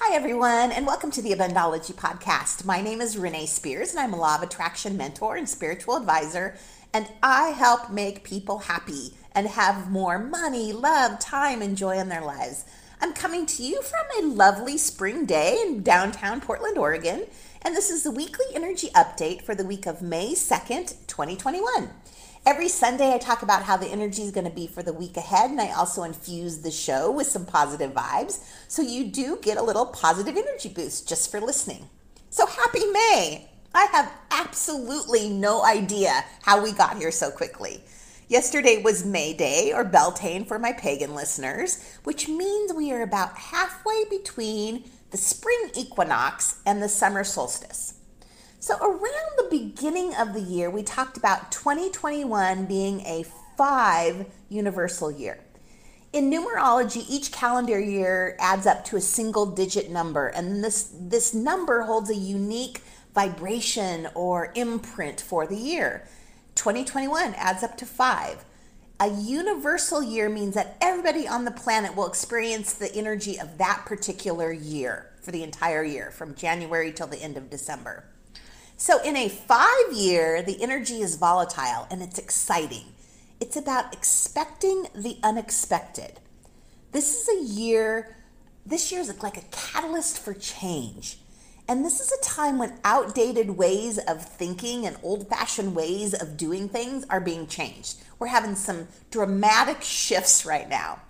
Hi, everyone, and welcome to the Abundology Podcast. My name is Renee Spears, and I'm a Law of Attraction mentor and spiritual advisor, and I help make people happy and have more money, love, time, and joy in their lives. I'm coming to you from a lovely spring day in downtown Portland, Oregon, and this is the weekly energy update for the week of May 2nd, 2021. Every Sunday, I talk about how the energy is going to be for the week ahead, and I also infuse the show with some positive vibes, so you do get a little positive energy boost just for listening. So happy May! I have absolutely no idea how we got here so quickly. Yesterday was May Day, or Beltane for my pagan listeners, which means we are about halfway between the spring equinox and the summer solstice. So around the beginning of the year, we talked about 2021 being a 5 universal year. In numerology, each calendar year adds up to a single digit number, and this number holds a unique vibration or imprint for the year. 2021 adds up to 5. A universal year means that everybody on the planet will experience the energy of that particular year for the entire year, from January till the end of December. So in a 5-year, the energy is volatile and it's exciting. It's about expecting the unexpected. This year is like a catalyst for change. And this is a time when outdated ways of thinking and old-fashioned ways of doing things are being changed. We're having some dramatic shifts right now.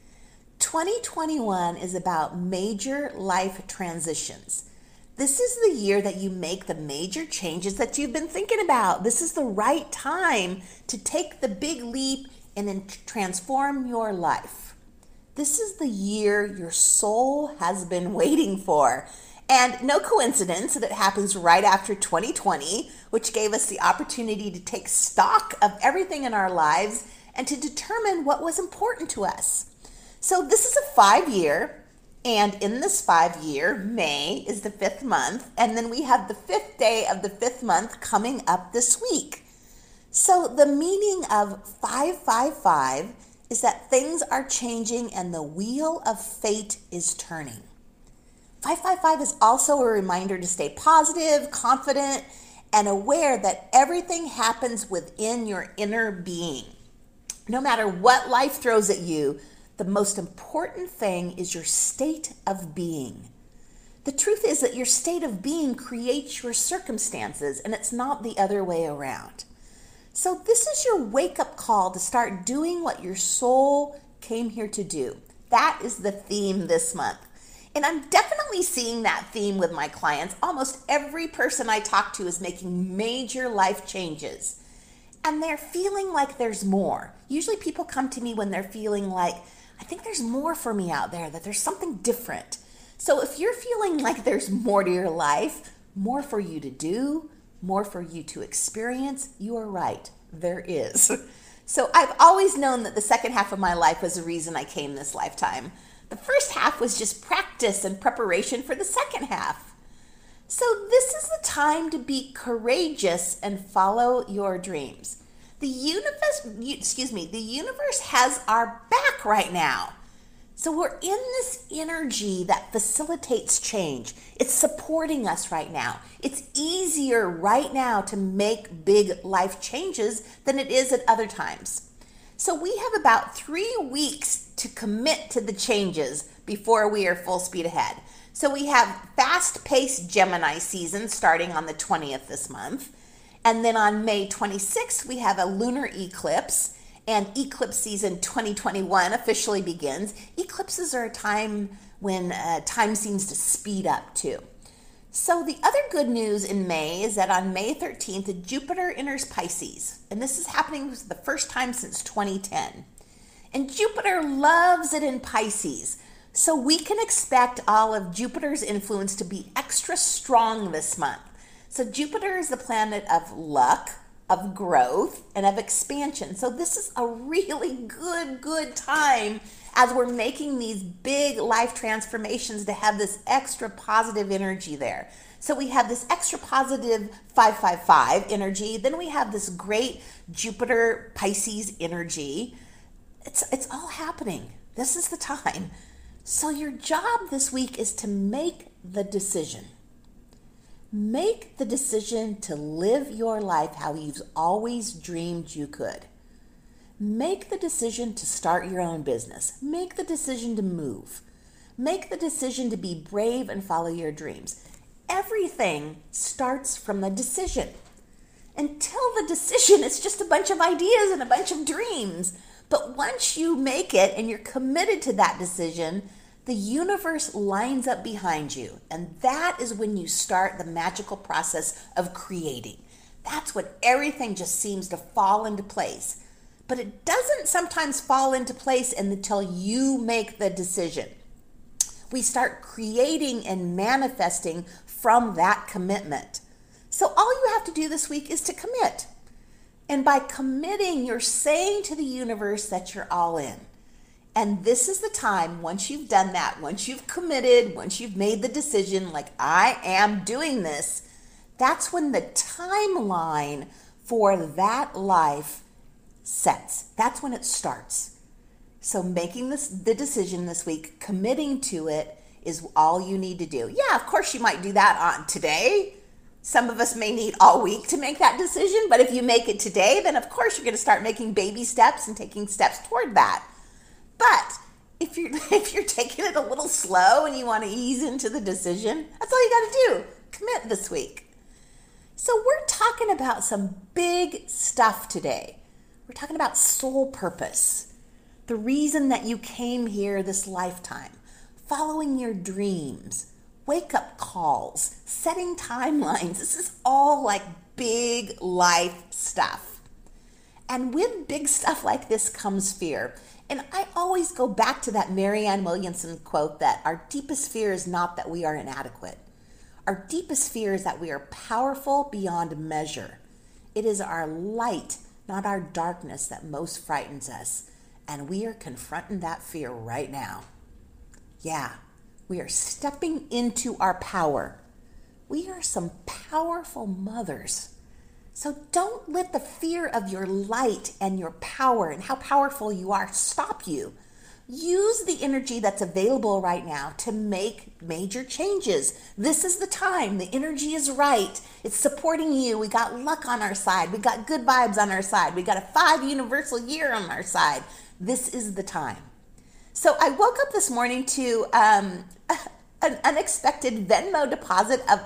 2021 is about major life transitions. This is the year that you make the major changes that you've been thinking about. This is the right time to take the big leap and then transform your life. This is the year your soul has been waiting for. And no coincidence that it happens right after 2020, which gave us the opportunity to take stock of everything in our lives and to determine what was important to us. So this is a 5-year. And in this 5-year, May is the 5th month, and then we have the 5th day of the 5th month coming up this week. So the meaning of 555 is that things are changing and the wheel of fate is turning. 555 is also a reminder to stay positive, confident, and aware that everything happens within your inner being. No matter what life throws at you, the most important thing is your state of being. The truth is that your state of being creates your circumstances, and it's not the other way around. So this is your wake-up call to start doing what your soul came here to do. That is the theme this month. And I'm definitely seeing that theme with my clients. Almost every person I talk to is making major life changes. And they're feeling like there's more. Usually people come to me when they're feeling like, I think there's more for me out there, that there's something different. So if you're feeling like there's more to your life, more for you to do, more for you to experience, you are right. There is. So I've always known that the second half of my life was the reason I came this lifetime. The first half was just practice and preparation for the second half. So this is the time to be courageous and follow your dreams. The universe has our back right now. So we're in this energy that facilitates change. It's supporting us right now. It's easier right now to make big life changes than it is at other times. So we have about 3 weeks to commit to the changes before we are full speed ahead. So we have fast-paced Gemini season starting on the 20th this month. And then on May 26th, we have a lunar eclipse, and eclipse season 2021 officially begins. Eclipses are a time when time seems to speed up too. So the other good news in May is that on May 13th, Jupiter enters Pisces, and this is happening for the first time since 2010. And Jupiter loves it in Pisces, so we can expect all of Jupiter's influence to be extra strong this month. So Jupiter is the planet of luck, of growth, and of expansion. So this is a really good time as we're making these big life transformations to have this extra positive energy there. So we have this extra positive 555 energy. Then we have this great Jupiter Pisces energy. It's all happening. This is the time. So your job this week is to make the decision. Make the decision to live your life how you've always dreamed you could. Make the decision to start your own business. Make the decision to move. Make the decision to be brave and follow your dreams. Everything starts from the decision. Until the decision, it's just a bunch of ideas and a bunch of dreams. But once you make it and you're committed to that decision, the universe lines up behind you. And that is when you start the magical process of creating. That's when everything just seems to fall into place. But it doesn't sometimes fall into place until you make the decision. We start creating and manifesting from that commitment. So all you have to do this week is to commit. And by committing, you're saying to the universe that you're all in. And this is the time, once you've done that, once you've committed, once you've made the decision, like I am doing this, that's when the timeline for that life sets. That's when it starts. So making the decision this week, committing to it is all you need to do. Yeah, of course you might do that on today. Some of us may need all week to make that decision, but if you make it today, then of course you're going to start making baby steps and taking steps toward that. But if you're taking it a little slow and you want to ease into the decision, that's all you got to do. Commit this week. So we're talking about some big stuff today. We're talking about soul purpose, the reason that you came here this lifetime, following your dreams, wake-up calls, setting timelines. This is all like big life stuff. And with big stuff like this comes fear. And I always go back to that Marianne Williamson quote that our deepest fear is not that we are inadequate. Our deepest fear is that we are powerful beyond measure. It is our light, not our darkness, that most frightens us. And we are confronting that fear right now. Yeah, we are stepping into our power. We are some powerful mothers. So don't let the fear of your light and your power and how powerful you are stop you. Use the energy that's available right now to make major changes. This is the time. The energy is right. It's supporting you. We got luck on our side. We got good vibes on our side. We got a 5 universal year on our side. This is the time. So I woke up this morning to an unexpected Venmo deposit of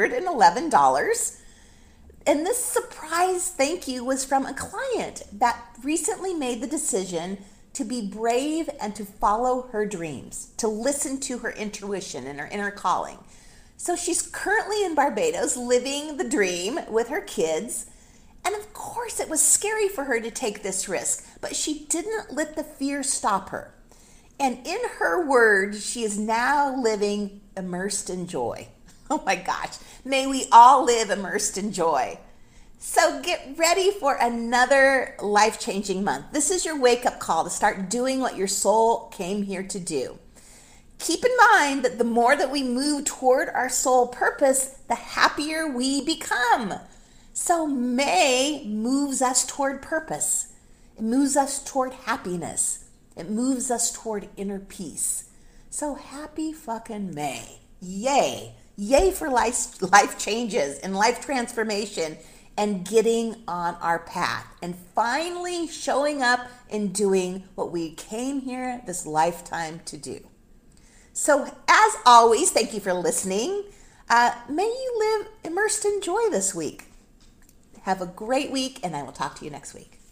$111. And this surprise thank you was from a client that recently made the decision to be brave and to follow her dreams, to listen to her intuition and her inner calling. So she's currently in Barbados living the dream with her kids. And of course it was scary for her to take this risk, but she didn't let the fear stop her. And in her words, she is now living immersed in joy. Oh my gosh, may we all live immersed in joy. So get ready for another life-changing month. This is your wake-up call to start doing what your soul came here to do. Keep in mind that the more that we move toward our soul purpose, the happier we become. So May moves us toward purpose. It moves us toward happiness. It moves us toward inner peace. So happy fucking May. Yay. Yay for life changes and life transformation and getting on our path and finally showing up and doing what we came here this lifetime to do. So as always, thank you for listening. May you live immersed in joy this week. Have a great week, and I will talk to you next week.